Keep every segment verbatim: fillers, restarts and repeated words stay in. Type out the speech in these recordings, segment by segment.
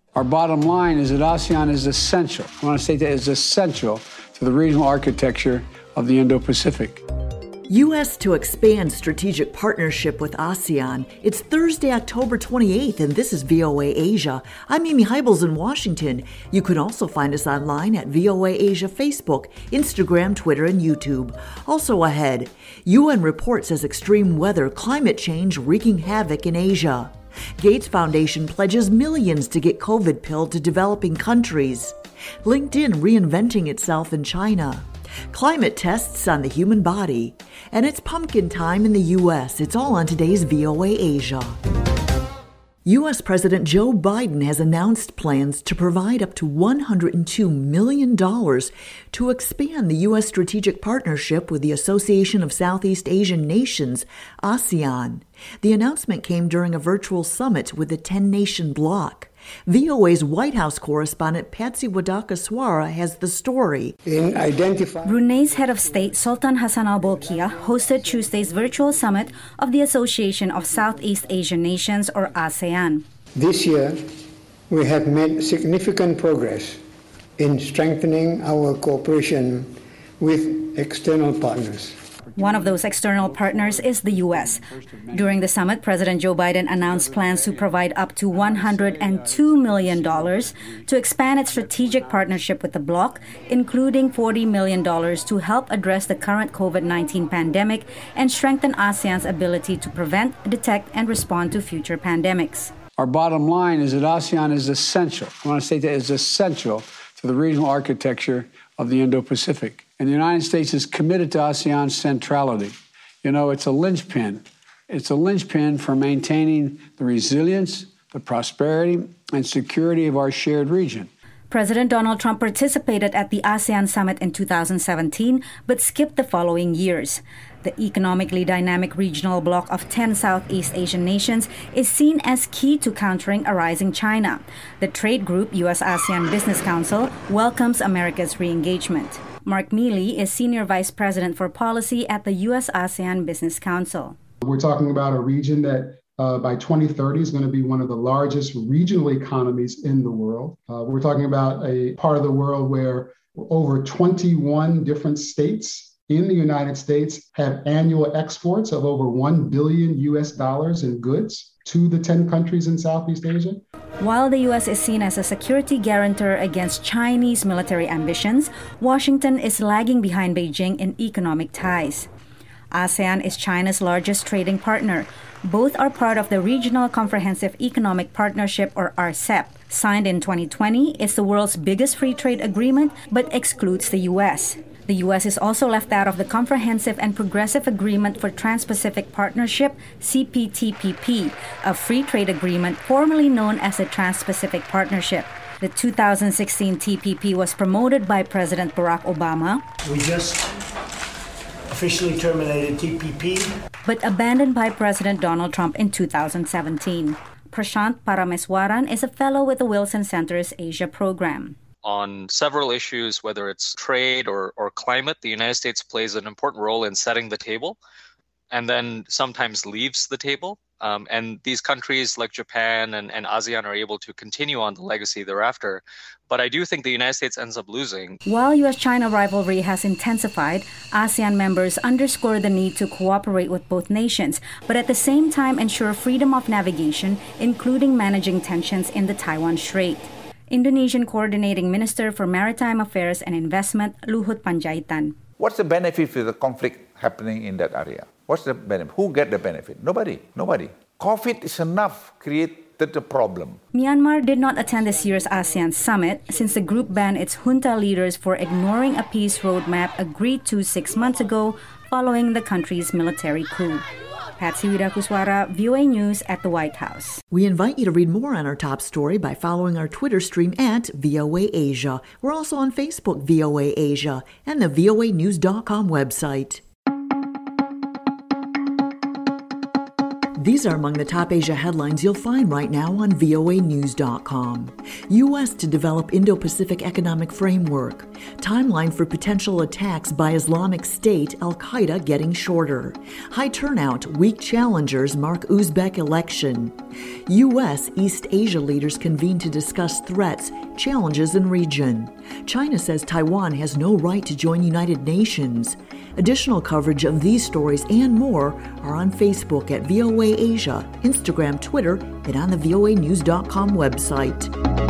Our bottom line is that ASEAN is essential. I want to say that it's essential to the regional architecture of the Indo-Pacific. U S to expand strategic partnership with ASEAN. It's Thursday, October twenty-eighth, and this is V O A Asia. I'm Amy Hybels in Washington. You can also find us online at V O A Asia Facebook, Instagram, Twitter, and YouTube. Also ahead, U N report says extreme weather, climate change wreaking havoc in Asia. Gates Foundation pledges millions to get COVID pill to developing countries. LinkedIn reinventing itself in China. Climate tests on the human body. And it's pumpkin time in the U S. It's all on today's V O A Asia. U S. President Joe Biden has announced plans to provide up to one hundred two million dollars to expand the U S strategic partnership with the Association of Southeast Asian Nations, ASEAN. The announcement came during a virtual summit with the ten-nation bloc. V O A's White House correspondent Patsy Wadaka-Swara has the story. In identifying Brunei's head of state, Sultan Hassan al-Bolkiah, hosted Tuesday's virtual summit of the Association of Southeast Asian Nations, or ASEAN. This year, we have made significant progress in strengthening our cooperation with external partners. One of those external partners is the U S. During the summit, President Joe Biden announced plans to provide up to one hundred two million dollars to expand its strategic partnership with the bloc, including forty million dollars to help address the current COVID nineteen pandemic and strengthen ASEAN's ability to prevent, detect, and respond to future pandemics. Our bottom line is that ASEAN is essential. I want to say that it's essential to the regional architecture of the Indo-Pacific. And the United States is committed to ASEAN's centrality. You know, it's a linchpin. It's a linchpin for maintaining the resilience, the prosperity, and security of our shared region. President Donald Trump participated at the ASEAN summit in two thousand seventeen, but skipped the following years. The economically dynamic regional bloc of ten Southeast Asian nations is seen as key to countering a rising China. The trade group, U S ASEAN Business Council, welcomes America's re-engagement. Mark Mealy is Senior Vice President for Policy at the U S ASEAN Business Council. We're talking about a region that uh, by twenty thirty is going to be one of the largest regional economies in the world. Uh, we're talking about a part of the world where over twenty-one different states in the United States have annual exports of over one billion U S dollars in goods to the ten countries in Southeast Asia. While the U S is seen as a security guarantor against Chinese military ambitions, Washington is lagging behind Beijing in economic ties. ASEAN is China's largest trading partner. Both are part of the Regional Comprehensive Economic Partnership, or R C E P. Signed in twenty twenty, it's the world's biggest free trade agreement, but excludes the U S. The U S is also left out of the Comprehensive and Progressive Agreement for Trans-Pacific Partnership, C P T P P, a free trade agreement formerly known as the Trans-Pacific Partnership. The two thousand sixteen T P P was promoted by President Barack Obama. We just officially terminated T P P. But abandoned by President Donald Trump in two thousand seventeen. Prashant Parameswaran is a fellow with the Wilson Center's Asia program. On several issues, whether it's trade or, or climate, the United States plays an important role in setting the table and then sometimes leaves the table. Um, and these countries like Japan and, and ASEAN are able to continue on the legacy thereafter. But I do think the United States ends up losing. While U S China rivalry has intensified, ASEAN members underscore the need to cooperate with both nations, but at the same time ensure freedom of navigation, including managing tensions in the Taiwan Strait. Indonesian Coordinating Minister for Maritime Affairs and Investment, Luhut Panjaitan. What's the benefit for the conflict happening in that area? What's the benefit? Who get the benefit? Nobody. Nobody. COVID is enough created the problem. Myanmar did not attend this year's ASEAN summit since the group banned its junta leaders for ignoring a peace roadmap agreed to six months ago following the country's military coup. Patsy Wadaka-Swara, V O A News at the White House. We invite you to read more on our top story by following our Twitter stream at V O A Asia. We're also on Facebook, V O A Asia, and the V O A News dot com website. These are among the top Asia headlines you'll find right now on V O A news dot com. U S to develop Indo-Pacific Economic Framework. Timeline for potential attacks by Islamic State, Al-Qaeda getting shorter. High turnout, weak challengers mark Uzbek election. U S East Asia leaders convene to discuss threats, challenges in region. China says Taiwan has no right to join United Nations. Additional coverage of these stories and more are on Facebook at V O A Asia, Instagram, Twitter, and on the V O A news dot com website.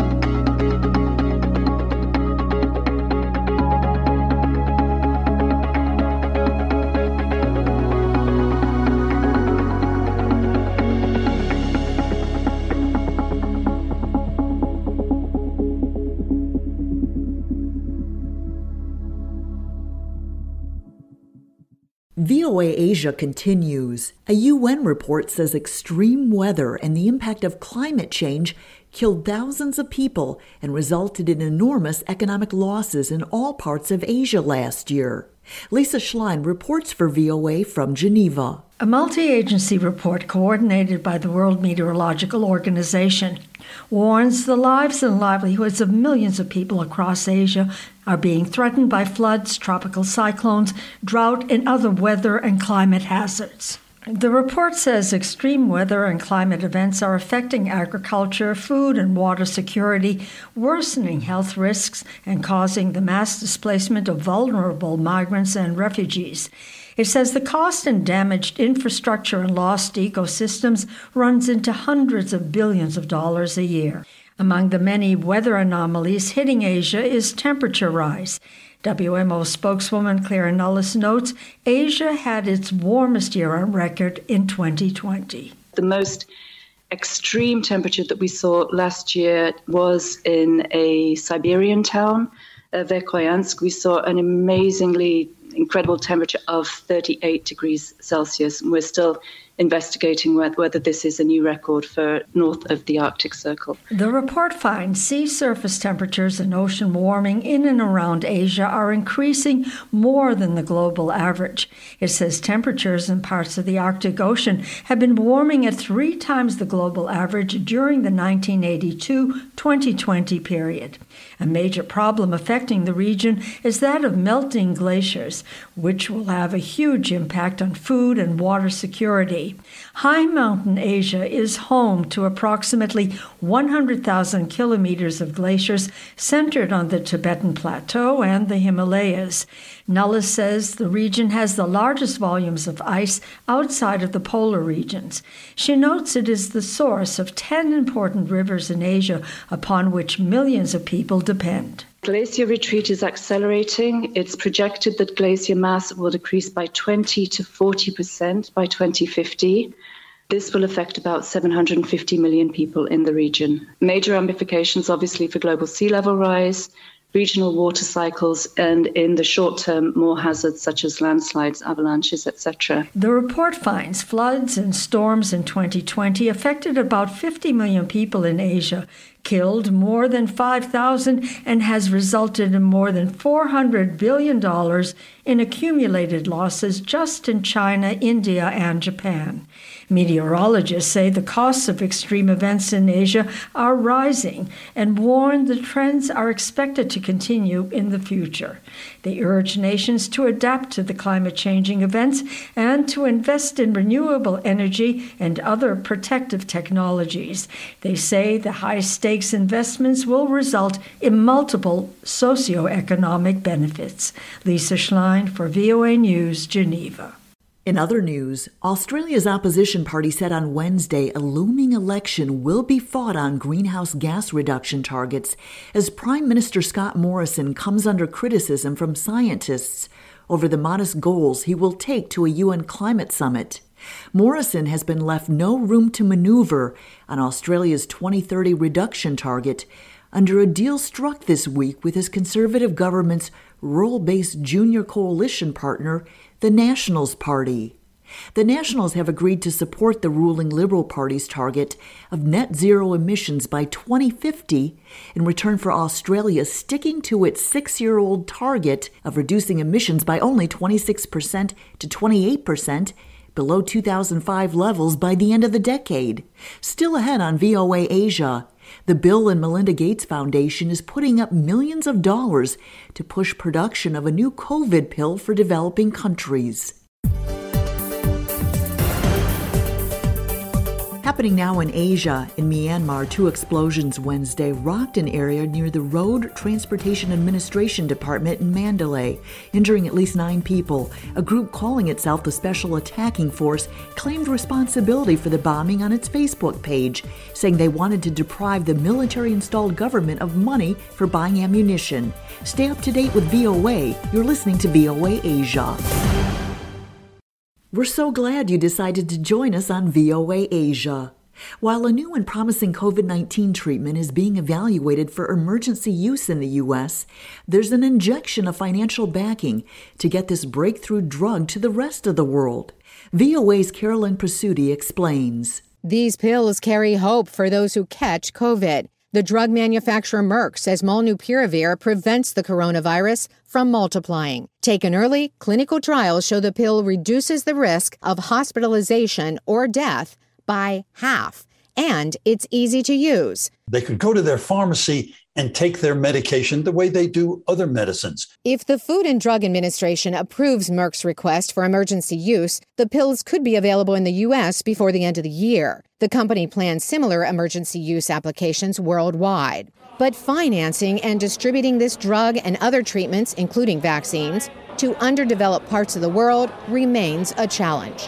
V O A Asia continues. A U N report says extreme weather and the impact of climate change killed thousands of people and resulted in enormous economic losses in all parts of Asia last year. Lisa Schlein reports for V O A from Geneva. A multi-agency report coordinated by the World Meteorological Organization warns the lives and livelihoods of millions of people across Asia are being threatened by floods, tropical cyclones, drought, and other weather and climate hazards. The report says extreme weather and climate events are affecting agriculture, food and water security, worsening health risks, and causing the mass displacement of vulnerable migrants and refugees. It says the cost and damaged infrastructure and lost ecosystems runs into hundreds of billions of dollars a year. Among the many weather anomalies hitting Asia is temperature rise. W M O spokeswoman Clara Nullis notes Asia had its warmest year on record in twenty twenty. The most extreme temperature that we saw last year was in a Siberian town, uh, Verkhoyansk. We saw an amazingly incredible temperature of thirty-eight degrees Celsius. And we're still investigating whether this is a new record for north of the Arctic Circle. The report finds sea surface temperatures and ocean warming in and around Asia are increasing more than the global average. It says temperatures in parts of the Arctic Ocean have been warming at three times the global average during the nineteen eighty-two to twenty twenty period. A major problem affecting the region is that of melting glaciers, which will have a huge impact on food and water security. High mountain Asia is home to approximately one hundred thousand kilometers of glaciers centered on the Tibetan Plateau and the Himalayas. Nullis says the region has the largest volumes of ice outside of the polar regions. She notes it is the source of ten important rivers in Asia upon which millions of people depend. Glacier retreat is accelerating. It's projected that glacier mass will decrease by twenty to forty percent by twenty fifty. This will affect about seven hundred fifty million people in the region. Major ramifications, obviously, for global sea level rise, regional water cycles, and in the short term, more hazards such as landslides, avalanches, et cetera. The report finds floods and storms in twenty twenty affected about fifty million people in Asia, killed more than five thousand, and has resulted in more than four hundred billion dollars in accumulated losses just in China, India, and Japan. Meteorologists say the costs of extreme events in Asia are rising and warn the trends are expected to continue in the future. They urge nations to adapt to the climate-changing events and to invest in renewable energy and other protective technologies. They say the high-stakes investments will result in multiple socioeconomic benefits. Lisa Schlein for V O A News, Geneva. In other news, Australia's opposition party said on Wednesday a looming election will be fought on greenhouse gas reduction targets as Prime Minister Scott Morrison comes under criticism from scientists over the modest goals he will take to a U N climate summit. Morrison has been left no room to maneuver on Australia's twenty thirty reduction target under a deal struck this week with his Conservative government's rural-based junior coalition partner, the Nationals Party. The Nationals have agreed to support the ruling Liberal Party's target of net zero emissions by twenty fifty in return for Australia sticking to its six-year-old target of reducing emissions by only twenty-six percent to twenty-eight percent below two thousand five levels by the end of the decade. Still ahead on V O A Asia, the Bill and Melinda Gates Foundation is putting up millions of dollars to push production of a new COVID pill for developing countries. Happening now in Asia, in Myanmar, two explosions Wednesday rocked an area near the Road Transportation Administration Department in Mandalay, injuring at least nine people. A group calling itself the Special Attacking Force claimed responsibility for the bombing on its Facebook page, saying they wanted to deprive the military-installed government of money for buying ammunition. Stay up to date with V O A. You're listening to V O A Asia. We're so glad you decided to join us on V O A Asia. While a new and promising COVID nineteen treatment is being evaluated for emergency use in the U S, there's an injection of financial backing to get this breakthrough drug to the rest of the world. V O A's Carolyn Presutti explains. These pills carry hope for those who catch COVID. The drug manufacturer Merck says molnupiravir prevents the coronavirus from multiplying. Taken early, clinical trials show the pill reduces the risk of hospitalization or death by half, and it's easy to use. They could go to their pharmacy and take their medication the way they do other medicines. If the Food and Drug Administration approves Merck's request for emergency use, the pills could be available in the U S before the end of the year. The company plans similar emergency use applications worldwide. But financing and distributing this drug and other treatments, including vaccines, to underdeveloped parts of the world remains a challenge.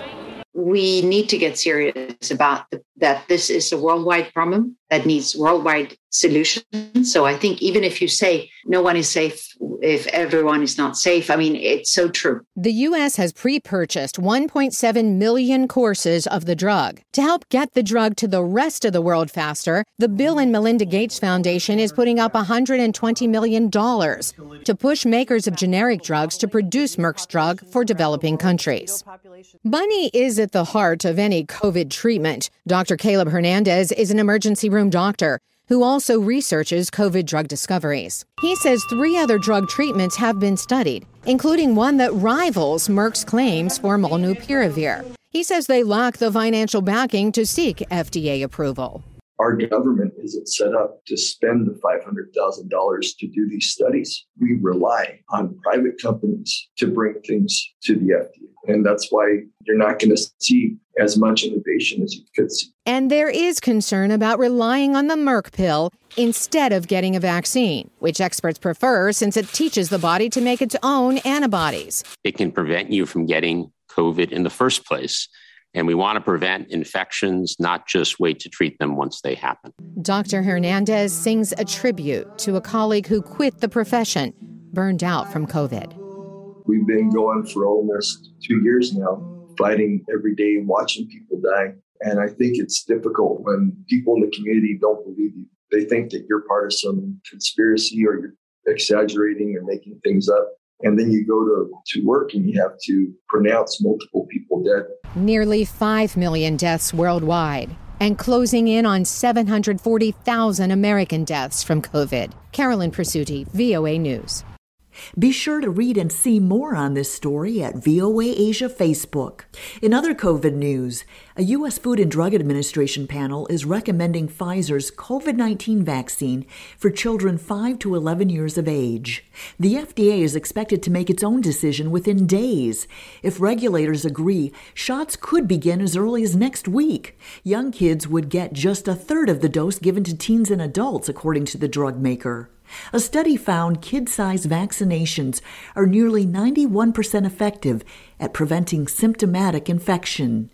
We need to get serious about the, that this is a worldwide problem that needs worldwide solutions. So I think even if you say no one is safe, if everyone is not safe, I mean, it's so true. The U S has pre-purchased one point seven million courses of the drug. To help get the drug to the rest of the world faster, the Bill and Melinda Gates Foundation is putting up one hundred twenty million dollars to push makers of generic drugs to produce Merck's drug for developing countries. Money is at the heart of any COVID treatment. Doctor Caleb Hernandez is an emergency room doctor who also researches COVID drug discoveries. He says three other drug treatments have been studied, including one that rivals Merck's claims for molnupiravir. He says they lack the financial backing to seek F D A approval. Our government isn't set up to spend the five hundred thousand dollars to do these studies. We rely on private companies to bring things to the F D A. And that's why you're not going to see as much innovation as you could see. And there is concern about relying on the Merck pill instead of getting a vaccine, which experts prefer since it teaches the body to make its own antibodies. It can prevent you from getting COVID in the first place. And we want to prevent infections, not just wait to treat them once they happen. Doctor Hernandez sings a tribute to a colleague who quit the profession, burned out from COVID. We've been going for almost two years now, fighting every day, watching people die. And I think it's difficult when people in the community don't believe you. They think that you're part of some conspiracy or you're exaggerating or making things up. And then you go to, to work and you have to pronounce multiple people dead. Nearly five million deaths worldwide and closing in on seven hundred forty thousand American deaths from COVID. Carolyn Presutti, V O A News. Be sure to read and see more on this story at V O A Asia Facebook. In other COVID news, a U S Food and Drug Administration panel is recommending Pfizer's COVID nineteen vaccine for children five to eleven years of age. The F D A is expected to make its own decision within days. If regulators agree, shots could begin as early as next week. Young kids would get just a third of the dose given to teens and adults, according to the drug maker. A study found kid-sized vaccinations are nearly ninety-one percent effective at preventing symptomatic infection.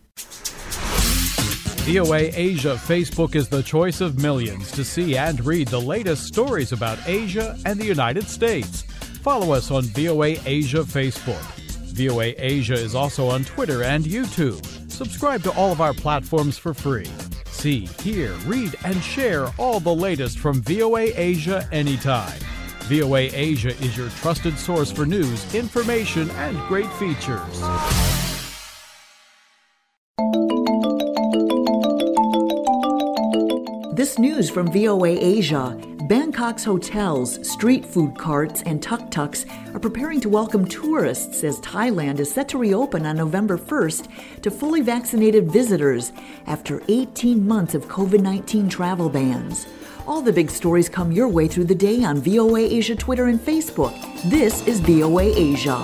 V O A Asia Facebook is the choice of millions to see and read the latest stories about Asia and the United States. Follow us on V O A Asia Facebook. V O A Asia is also on Twitter and YouTube. Subscribe to all of our platforms for free. See, hear, read, and share all the latest from V O A Asia anytime. V O A Asia is your trusted source for news, information, and great features. This news from V O A Asia. Bangkok's hotels, street food carts, and tuk-tuks are preparing to welcome tourists as Thailand is set to reopen on November first to fully vaccinated visitors after eighteen months of covid nineteen travel bans. All the big stories come your way through the day on V O A Asia Twitter and Facebook. This is V O A Asia.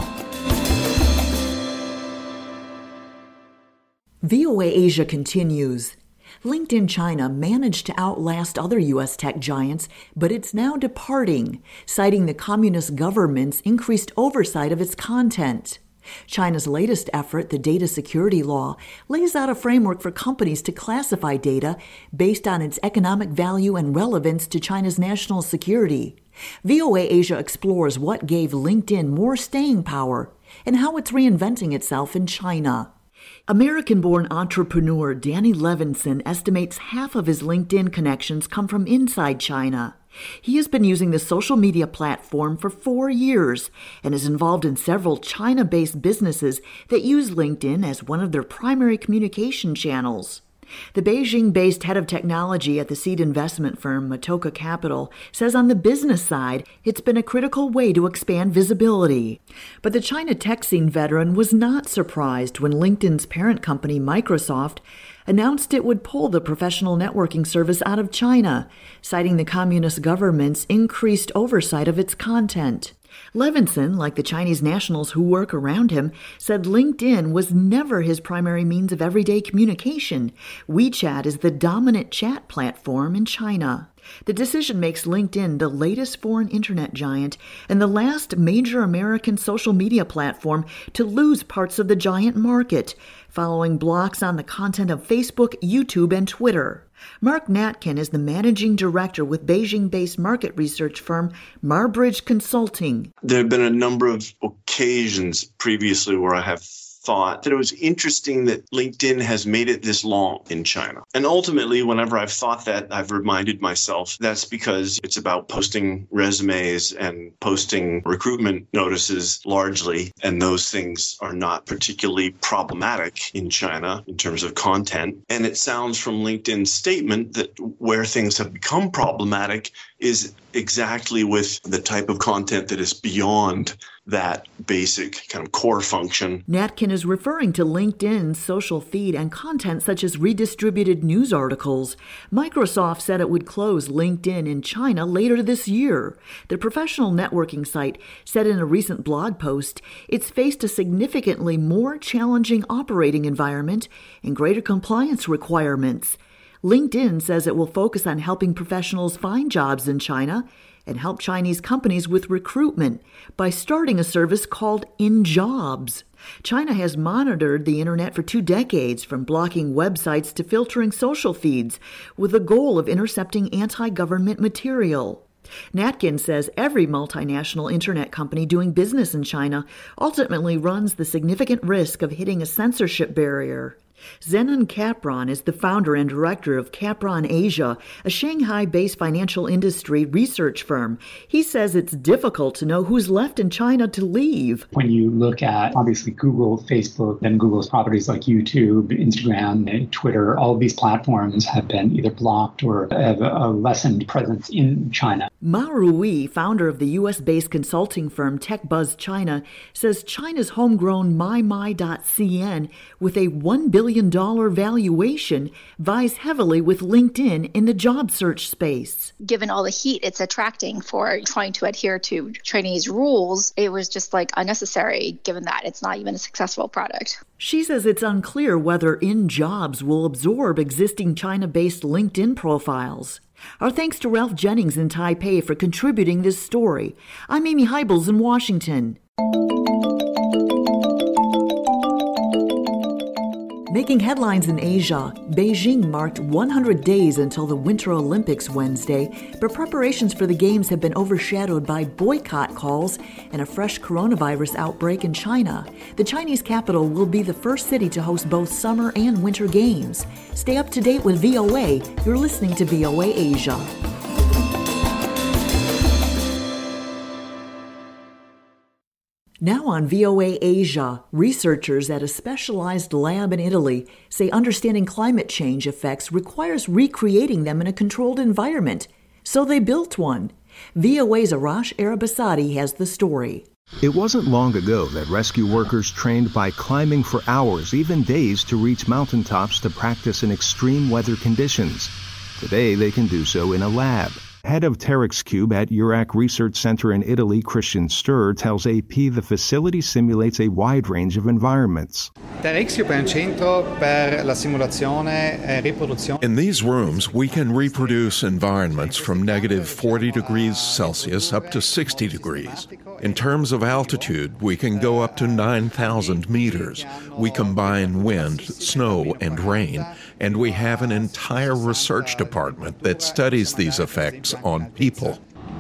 V O A Asia continues. LinkedIn China managed to outlast other U S tech giants, but it's now departing, citing the communist government's increased oversight of its content. China's latest effort, the Data Security Law, lays out a framework for companies to classify data based on its economic value and relevance to China's national security. V O A Asia explores what gave LinkedIn more staying power and how it's reinventing itself in China. American-born entrepreneur Danny Levinson estimates half of his LinkedIn connections come from inside China. He has been using the social media platform for four years and is involved in several China-based businesses that use LinkedIn as one of their primary communication channels. The Beijing-based head of technology at the seed investment firm Matoka Capital says on the business side, it's been a critical way to expand visibility. But the China tech scene veteran was not surprised when LinkedIn's parent company, Microsoft, announced it would pull the professional networking service out of China, citing the communist government's increased oversight of its content. Levinson, like the Chinese nationals who work around him, said LinkedIn was never his primary means of everyday communication. WeChat is the dominant chat platform in China. The decision makes LinkedIn the latest foreign internet giant and the last major American social media platform to lose parts of the giant market, following blocks on the content of Facebook, YouTube, and Twitter. Mark Natkin is the managing director with Beijing-based market research firm Marbridge Consulting. There have been a number of occasions previously where I have thought that it was interesting that LinkedIn has made it this long in China. And ultimately, whenever I've thought that, I've reminded myself that's because it's about posting resumes and posting recruitment notices largely. And those things are not particularly problematic in China in terms of content. And it sounds from LinkedIn's statement that where things have become problematic is exactly with the type of content that is beyond that basic kind of core function. Natkin is referring to LinkedIn's social feed and content such as redistributed news articles. Microsoft said it would close LinkedIn in China later this year. The professional networking site said in a recent blog post it's faced a significantly more challenging operating environment and greater compliance requirements. LinkedIn says it will focus on helping professionals find jobs in China and help Chinese companies with recruitment by starting a service called InJobs. China has monitored the internet for two decades, from blocking websites to filtering social feeds, with the goal of intercepting anti-government material. Natkin says every multinational internet company doing business in China ultimately runs the significant risk of hitting a censorship barrier. Zenon Capron is the founder and director of Capron Asia, a Shanghai-based financial industry research firm. He says it's difficult to know who's left in China to leave. When you look at, obviously, Google, Facebook, then Google's properties like YouTube, Instagram, and Twitter, all of these platforms have been either blocked or have a lessened presence in China. Maru Wei, founder of the U S-based consulting firm TechBuzz China, says China's homegrown My My dot C N, with a one billion dollars valuation, vies heavily with LinkedIn in the job search space. Given all the heat it's attracting for trying to adhere to Chinese rules, it was just like unnecessary, given that it's not even a successful product. She says it's unclear whether InJobs will absorb existing China-based LinkedIn profiles. Our thanks to Ralph Jennings in Taipei for contributing this story. I'm Amy Heibels in Washington. Making headlines in Asia, Beijing marked one hundred days until the Winter Olympics Wednesday, but preparations for the Games have been overshadowed by boycott calls and a fresh coronavirus outbreak in China. The Chinese capital will be the first city to host both Summer and Winter Games. Stay up to date with V O A. You're listening to V O A Asia. Now on V O A Asia, researchers at a specialized lab in Italy say understanding climate change effects requires recreating them in a controlled environment. So they built one. V O A's Arash Arabasadi has the story. It wasn't long ago that rescue workers trained by climbing for hours, even days, to reach mountaintops to practice in extreme weather conditions. Today, they can do so in a lab. Head of TerexCube at URAC Research Center in Italy, Christian Sturr, tells A P the facility simulates a wide range of environments. In these rooms, we can reproduce environments from negative forty degrees Celsius up to sixty degrees. In terms of altitude, we can go up to nine thousand meters. We combine wind, snow, and rain, and we have an entire research department that studies these effects on people.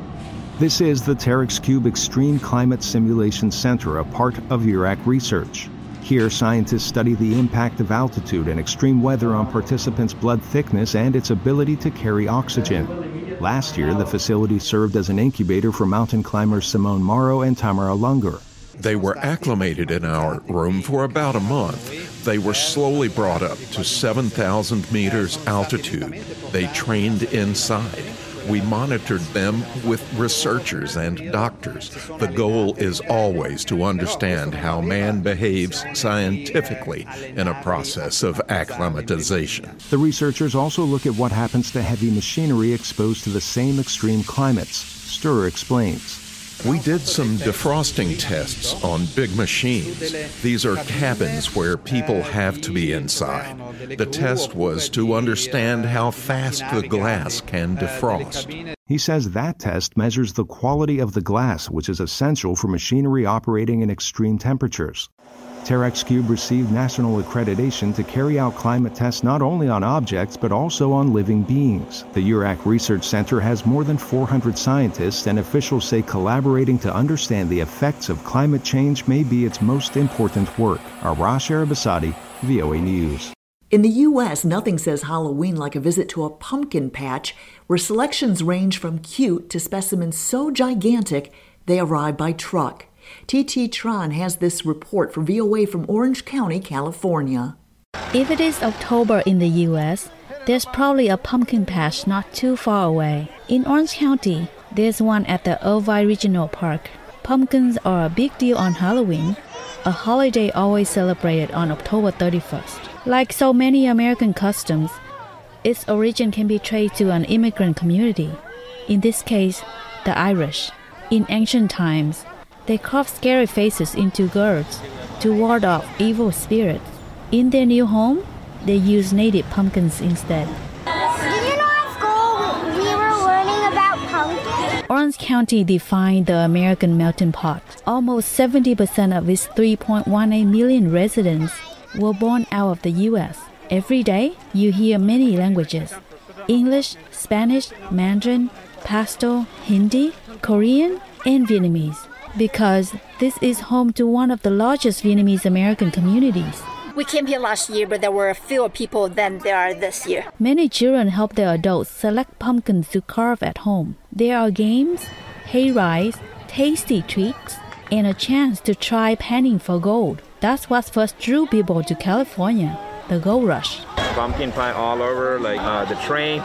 This is the TerexCube Extreme Climate Simulation Center, a part of URAC Research. Here, scientists study the impact of altitude and extreme weather on participants' blood thickness and its ability to carry oxygen. Last year, the facility served as an incubator for mountain climbers Simone Morrow and Tamara Lunger. They were acclimated in our room for about a month. They were slowly brought up to seven thousand meters altitude. They trained inside. We monitored them with researchers and doctors. The goal is always to understand how man behaves scientifically in a process of acclimatization. The researchers also look at what happens to heavy machinery exposed to the same extreme climates. Sturr explains. We did some defrosting tests on big machines. These are cabins where people have to be inside. The test was to understand how fast the glass can defrost. He says that test measures the quality of the glass, which is essential for machinery operating in extreme temperatures. TerexCube received national accreditation to carry out climate tests not only on objects but also on living beings. The URAC Research Center has more than four hundred scientists, and officials say collaborating to understand the effects of climate change may be its most important work. Arash Arabasadi, V O A News. In the U S, nothing says Halloween like a visit to a pumpkin patch, where selections range from cute to specimens so gigantic they arrive by truck. T T Tran has this report for V O A from Orange County, California. If it is October in the U S, there's probably a pumpkin patch not too far away. In Orange County, there's one at the Irvine Regional Park. Pumpkins are a big deal on Halloween, a holiday always celebrated on October thirty-first. Like so many American customs, its origin can be traced to an immigrant community, in this case, the Irish. In ancient times, they carved scary faces into gourds to ward off evil spirits. In their new home, they used native pumpkins instead. Did you know at school we were learning about pumpkins? Orange County defined the American melting pot. Almost seventy percent of its three point one eight million residents were born out of the U S. Every day, you hear many languages: English, Spanish, Mandarin, Pashto, Hindi, Korean, and Vietnamese. Because this is home to one of the largest Vietnamese American communities. We came here last year, but there were fewer people than there are this year. Many children help their adults select pumpkins to carve at home. There are games, hay rides, tasty treats, and a chance to try panning for gold. That's what first drew people to California, the gold rush. Pumpkin pie all over, like uh, the train,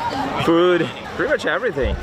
food, pretty much everything.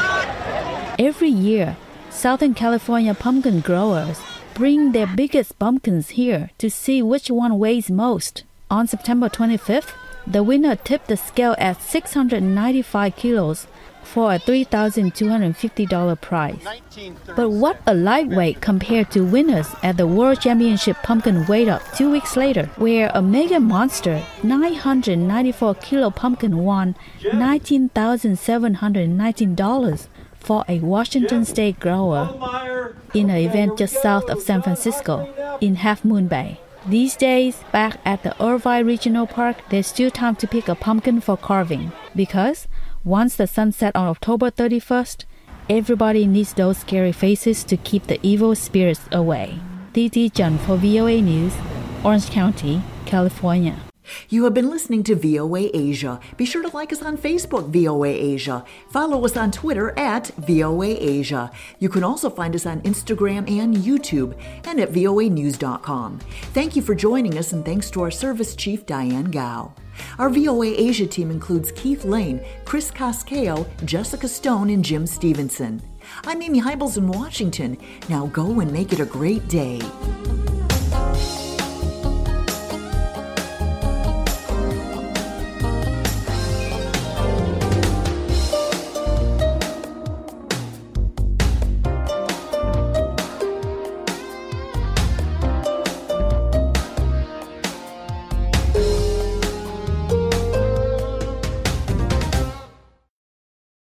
Every year, Southern California pumpkin growers bring their biggest pumpkins here to see which one weighs most. On September twenty-fifth, the winner tipped the scale at six hundred ninety-five kilos for a three thousand two hundred fifty dollars prize. But what a lightweight compared to winners at the World Championship Pumpkin Weight-Up two weeks later, where a mega monster nine hundred ninety-four kilo pumpkin won nineteen thousand seven hundred nineteen dollars for a Washington State grower in an event just south of San Francisco in Half Moon Bay. These days, back at the Irvine Regional Park, there's still time to pick a pumpkin for carving, because once the sun sets on October thirty-first, everybody needs those scary faces to keep the evil spirits away. T T Chun for V O A News, Orange County, California. You have been listening to V O A Asia. Be sure to like us on Facebook, V O A Asia. Follow us on Twitter at V O A Asia. You can also find us on Instagram and YouTube and at V O A news dot com. Thank you for joining us, and thanks to our service chief, Diane Gao. Our V O A Asia team includes Keith Lane, Chris Cascao, Jessica Stone, and Jim Stevenson. I'm Amy Hybels in Washington. Now go and make it a great day.